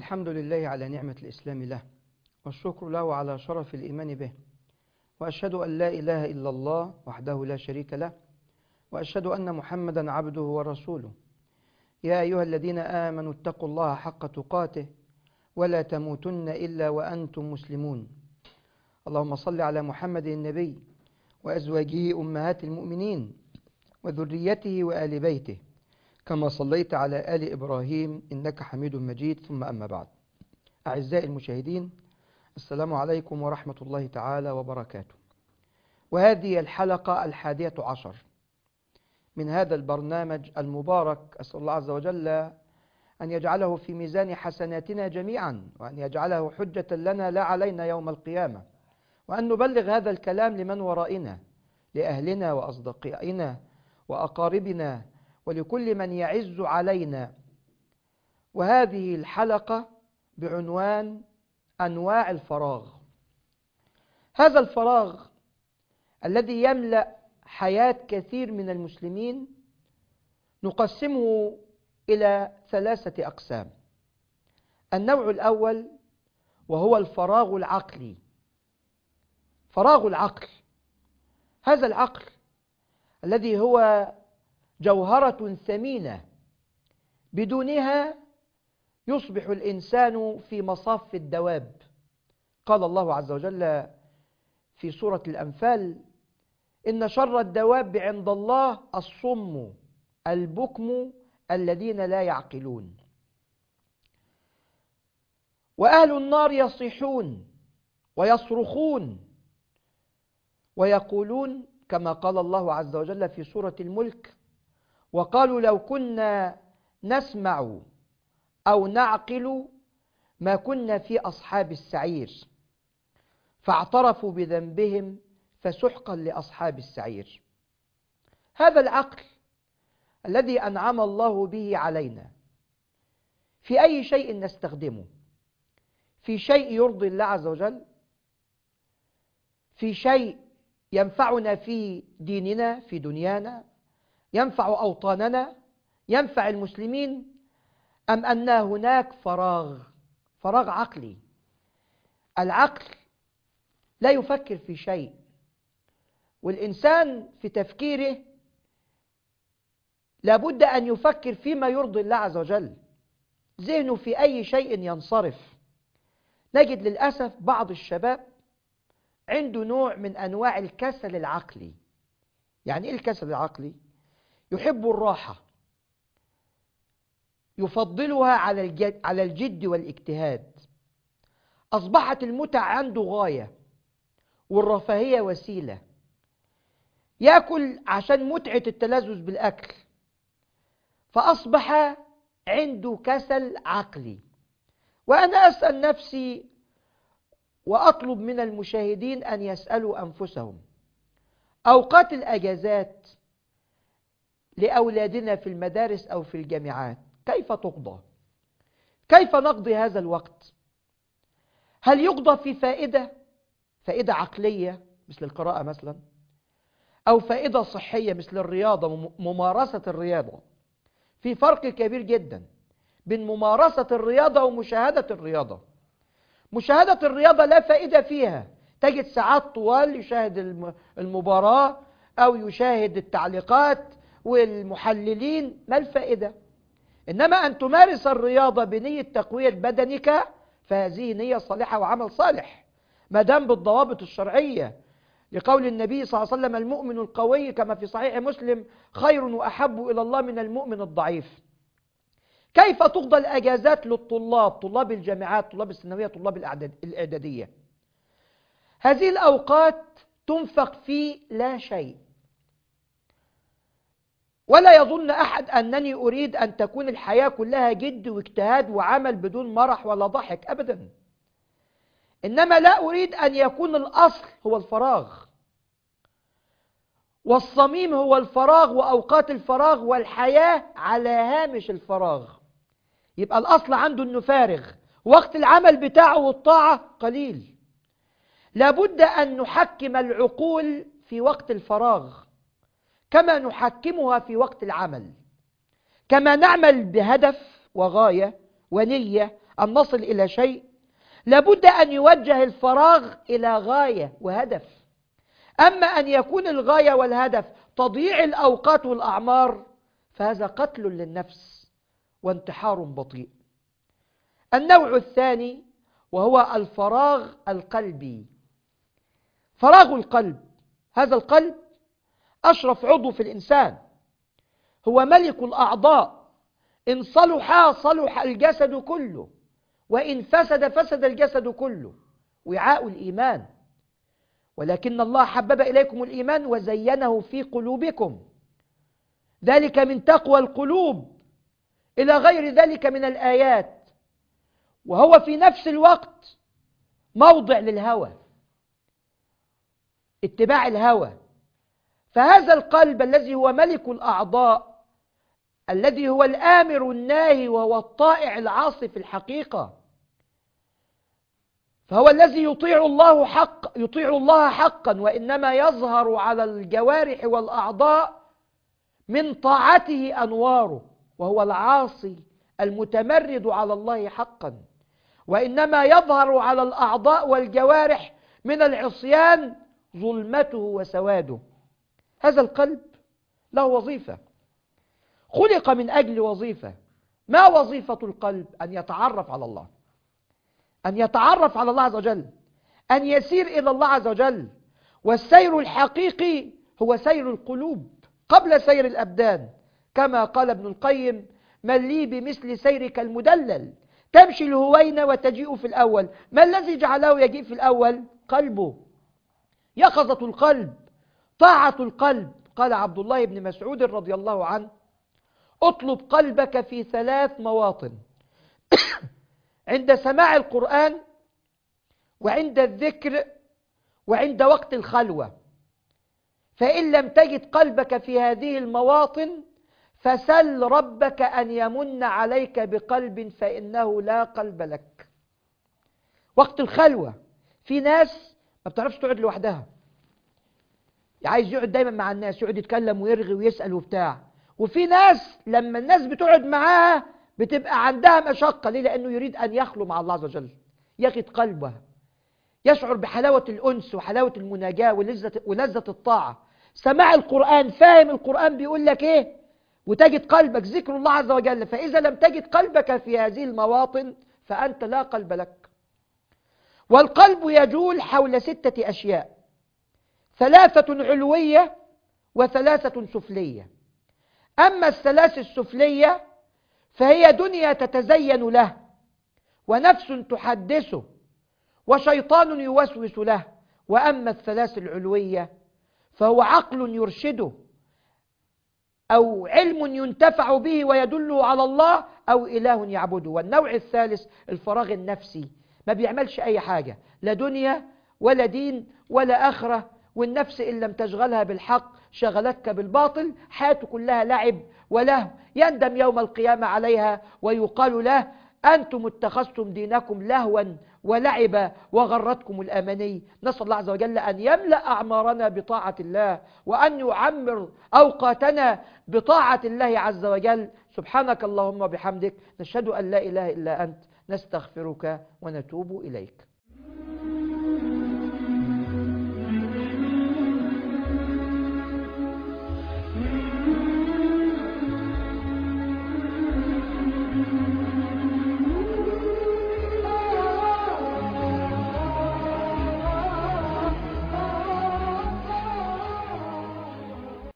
الحمد لله على نعمة الإسلام له، والشكر له على شرف الإيمان به، وأشهد أن لا إله إلا الله وحده لا شريك له، وأشهد أن محمدا عبده ورسوله. يا أيها الذين آمنوا اتقوا الله حق تقاته ولا تموتن إلا وأنتم مسلمون. اللهم صل على محمد النبي وأزواجه أمهات المؤمنين وذريته وآل بيته كما صليت على آل إبراهيم إنك حميد مجيد. ثم أما بعد، أعزائي المشاهدين، السلام عليكم ورحمة الله تعالى وبركاته. وهذه الحلقة 11 من هذا البرنامج المبارك. أسأل الله عز وجل أن يجعله في ميزان حسناتنا جميعا، وأن يجعله حجة لنا لا علينا يوم القيامة، وأن نبلغ هذا الكلام لمن ورائنا، لأهلنا وأصدقائنا وأقاربنا ولكل من يعز علينا. وهذه الحلقة بعنوان أنواع الفراغ. هذا الفراغ الذي يملأ حياة كثير من المسلمين نقسمه إلى 3 أقسام. النوع الأول وهو الفراغ العقلي. فراغ العقل، هذا العقل الذي هو جوهرة ثمينة، بدونها يصبح الإنسان في مصاف الدواب. قال الله عز وجل في سورة الأنفال: إن شر الدواب عند الله الصم البكم الذين لا يعقلون. وأهل النار يصيحون ويصرخون ويقولون كما قال الله عز وجل في سورة الملك: وقالوا لو كنا نسمع أو نعقل ما كنا في أصحاب السعير فاعترفوا بذنبهم فسحقا لأصحاب السعير. هذا العقل الذي أنعم الله به علينا، في أي شيء نستخدمه؟ في شيء يرضي الله عز وجل؟ في شيء ينفعنا في ديننا في دنيانا، ينفع أوطاننا، ينفع المسلمين؟ أم أن هناك فراغ عقلي؟ العقل لا يفكر في شيء، والإنسان في تفكيره لابد أن يفكر فيما يرضي الله عز وجل. ذهنه في أي شيء ينصرف. نجد للأسف بعض الشباب عنده نوع من أنواع الكسل العقلي. يعني إيه الكسل العقلي؟ يحب الراحة، يفضلها على الجد والاجتهاد. أصبحت المتع عنده غاية والرفاهية وسيلة. يأكل عشان متعة التلذذ بالأكل، فأصبح عنده كسل عقلي. وأنا أسأل نفسي وأطلب من المشاهدين أن يسألوا أنفسهم: أوقات الأجازات لأولادنا في المدارس أو في الجامعات كيف تقضى؟ كيف نقضي هذا الوقت؟ هل يقضى في فائدة عقلية مثل القراءة مثلا، أو فائدة صحية مثل الرياضة، ممارسة الرياضة؟ في فرق كبير جدا بين ممارسة الرياضة ومشاهدة الرياضة. مشاهدة الرياضة لا فائدة فيها، تجد ساعات طوال يشاهد المباراة أو يشاهد التعليقات والمحللين، ما الفائدة؟ إنما أن تمارس الرياضة بنية تقوية بدنك فهذه نية صالحة وعمل صالح ما دام بالضوابط الشرعية، لقول النبي صلى الله عليه وسلم: المؤمن القوي كما في صحيح مسلم خير وأحب إلى الله من المؤمن الضعيف. كيف تقضى الأجازات للطلاب، طلاب الجامعات، طلاب الثانوية، طلاب الإعدادية؟ هذه الأوقات تنفق في لا شيء. ولا يظن أحد أنني أريد أن تكون الحياة كلها جد واجتهاد وعمل بدون مرح ولا ضحك، أبدا. إنما لا أريد أن يكون الأصل هو الفراغ، والصميم هو الفراغ، وأوقات الفراغ والحياة على هامش الفراغ. يبقى الأصل عنده أنه فارغ، وقت العمل بتاعه والطاعة قليل. لابد أن نحكم العقول في وقت الفراغ كما نحكمها في وقت العمل، كما نعمل بهدف وغاية ونية أن نصل إلى شيء لابد أن يوجه الفراغ إلى غاية وهدف. أما أن يكون الغاية والهدف تضييع الأوقات والأعمار فهذا قتل للنفس وانتحار بطيء. النوع الثاني وهو الفراغ القلبي. فراغ القلب، هذا القلب أشرف عضو في الإنسان، هو ملك الأعضاء، إن صلح صلح الجسد كله، وإن فسد فسد الجسد كله، وعاء الإيمان. ولكن الله حبب إليكم الإيمان وزينه في قلوبكم، ذلك من تقوى القلوب، إلى غير ذلك من الآيات. وهو في نفس الوقت موضع للهوى، اتباع الهوى. فهذا القلب الذي هو ملك الأعضاء، الذي هو الآمر الناهي وهو الطائع العاصي في الحقيقة، فهو الذي يطيع الله حقا، وإنما يظهر على الجوارح والأعضاء من طاعته أنواره، وهو العاصي المتمرد على الله حقا، وإنما يظهر على الأعضاء والجوارح من العصيان ظلمته وسواده. هذا القلب له وظيفة، خلق من أجل وظيفة. ما وظيفة القلب؟ أن يتعرف على الله، أن يتعرف على الله عز وجل، أن يسير إلى الله عز وجل. والسير الحقيقي هو سير القلوب قبل سير الأبدان، كما قال ابن القيم: من لي بمثل سيرك المدلل، تمشي الهوين وتجيء في الأول. ما الذي جعله يجيء في الأول؟ قلبه، يقظة القلب، طاعة القلب. قال عبد الله بن مسعود رضي الله عنه: اطلب قلبك في 3 مواطن: عند سماع القرآن، وعند الذكر، وعند وقت الخلوة. فإن لم تجد قلبك في هذه المواطن فسل ربك أن يمن عليك بقلب، فإنه لا قلب لك. وقت الخلوة، في ناس ما بتعرفش تقعد لوحدها، عايز يقعد دايما مع الناس، يقعد يتكلم ويرغي ويسأل وبتاع. وفي ناس لما الناس بتقعد معاها بتبقى عندها مشقة. ليه؟ لأنه يريد أن يخلو مع الله عز وجل، يجد قلبه، يشعر بحلاوة الأنس وحلاوة المناجاة ولذة الطاعة. سماع القرآن، فاهم القرآن بيقول لك إيه، وتجد قلبك ذكر الله عز وجل. فإذا لم تجد قلبك في هذه المواطن فأنت لا قلب لك. والقلب يجول حول 6 أشياء: 3 علوية و3 سفلية. أما ال3 السفلية فهي دنيا تتزين له، ونفس تحدثه، وشيطان يوسوس له. وأما ال3 العلوية فهو عقل يرشده، أو علم ينتفع به ويدله على الله، أو إله يعبده. والنوع الثالث الفراغ النفسي، ما بيعملش أي حاجة، لا دنيا ولا دين ولا آخرة. والنفس إن لم تشغلها بالحق شغلتك بالباطل، حياته كلها لعب ولهو، يندم يوم القيامة عليها ويقال له: أنتم اتخذتم دينكم لهوا ولعبا وغرتكم الأماني. نسأل الله عز وجل أن يملأ أعمارنا بطاعة الله، وأن يعمر أوقاتنا بطاعة الله عز وجل. سبحانك اللهم وبحمدك، نشهد أن لا إله إلا أنت، نستغفرك ونتوب إليك.